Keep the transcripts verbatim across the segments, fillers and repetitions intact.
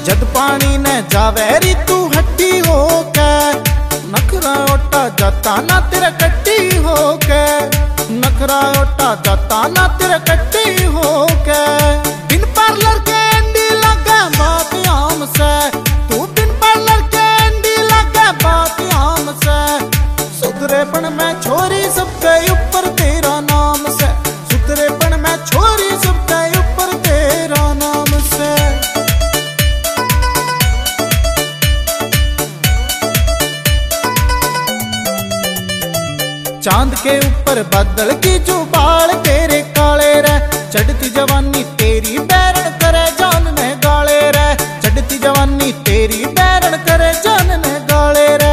जद पानी ने जावे री तू हट्टी होके, नखरा ओटा जाता ना तेरा कट्टी होके, नखरा ओटा जाता ना तेरा कट्टी होके। बिन पार्लर के एंडी लगे बात आम से, तू बिन पार्लर के एंडी लगे बात आम से। सुधरेपन में छोरी सबके ऊपर तेरा नाम से, सुधरेपन में छोरी सबके ऊपर तेरा नाम से। चांद के ऊपर बादल की जो बाल तेरे काले रे, चढ़ती जवानी तेरी बैरण करे जान ने गाले रे, चढ़ती जवानी तेरी बैरण करे जान ने गाले रे।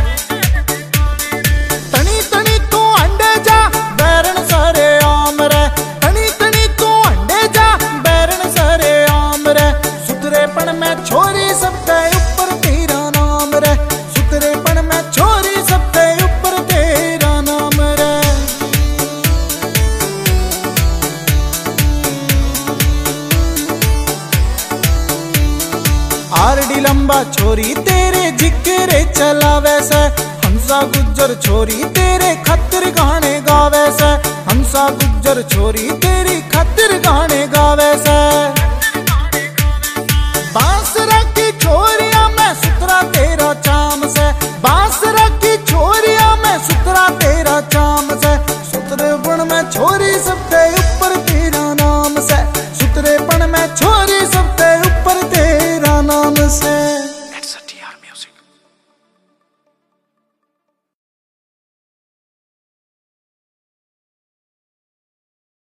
तनी तनी तू अंडे जा बैरण सारे आम रे, तनी तनी तू अंडे जा बैरण सारे आम रे। सुधरेपन में छोरी सबके ऊपर तेरा नाम रे, सुधरेपन में छोरी सबके ऊपर तेरा नाम रे। आरडी लंबा छोरी तेरे जिक्रे चलावे से, हंसा गुज्जर छोरी तेरे खातिर गाने गावे से, हंसा गुज्जर छोरी तेरी खातिर गाने गावे से। बांसुरी